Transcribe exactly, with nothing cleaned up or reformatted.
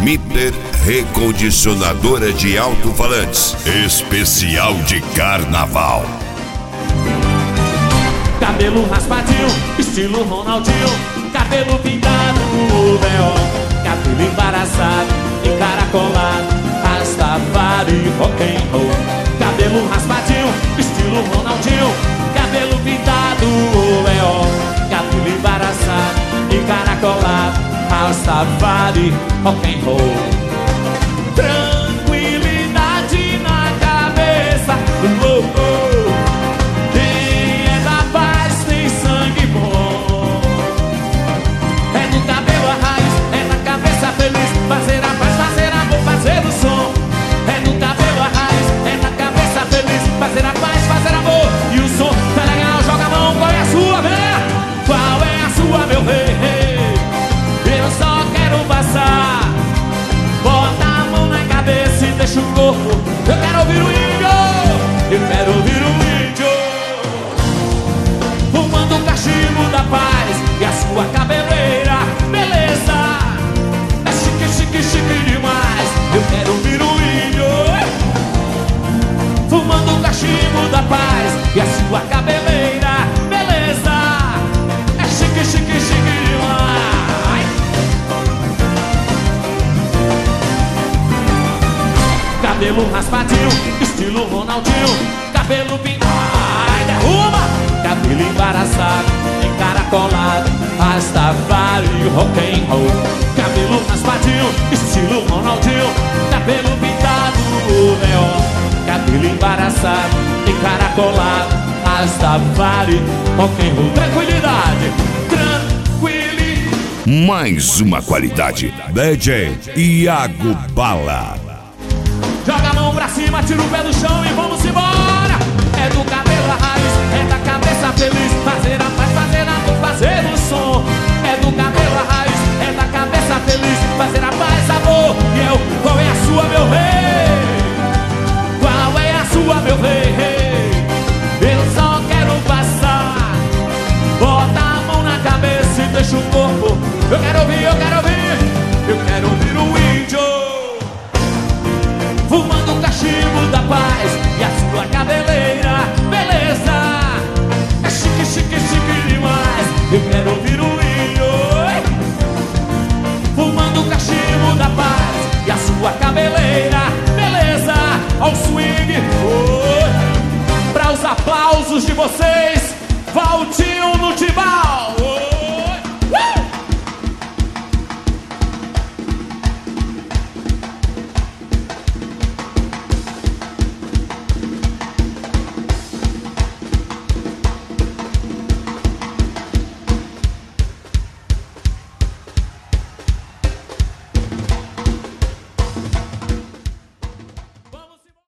Mitter Recondicionadora de Alto-Falantes. Especial de Carnaval. Cabelo raspadinho, estilo Ronaldinho. Cabelo pintado, véu. Cabelo embaraçado, encaracolado. Rastafari, rock'n'roll. Cabelo raspadinho, estilo Ronaldinho. Cabelo pintado, véu. Cabelo embaraçado, encaracolado. Rastafari, rock'n'roll. Tranquilidade na cabeça, oh, oh. Fazer a paz, fazer amor, fazer o som. É no cabelo a raiz, é na cabeça feliz. Fazer a paz, fazer amor e o som. Tá legal, joga a mão, qual é a sua, né? Qual é a sua, meu rei? Eu só quero passar. Bota a mão na cabeça e deixa o corpo. Eu quero ouvir o índio. Eu quero ouvir o índio. Fumando o cachimbo da paz e a sua cabeleira, beleza. Chique, chique demais, eu quero ouvir o índio. Fumando o cachimbo da paz e a sua cabeleira, beleza. É chique, chique, chique demais. Cabelo raspadinho, estilo Ronaldinho. Cabelo pintado, ai, derruba. Cabelo embaraçado, encaracolado. Rastafari, rock'n'roll. Cabelo raspadinho, estilo Ronaldinho. Cabelo pintado, leão. Cabelo embaraçado, encaracolado. Rastafari, rock'n'roll. Tranquilidade, tranquilidade. Mais uma qualidade. D J Iago Bala. Joga a mão pra cima, tira o pé do chão e vamos embora. É do cabelo a raiz, é da cabeça feliz. Fazer a paz, fazer amor, fazer o som. É do cabelo a raiz, é da cabeça feliz. Fazer a paz, amor. E eu, qual é a sua, meu rei? Qual é a sua, meu rei? Eu só quero passar. Bota a mão na cabeça e deixa o corpo. Eu quero ouvir, eu quero ouvir. Eu quero ouvir o índio. Fumando o cachimbo da paz e a sua cabeleira, beleza. É chique, chique, chique demais. Eu quero ouvir o índio. Fumando o cachimbo da paz e a sua cabeleira, beleza. Ao swing, oh. Pra os aplausos de vocês.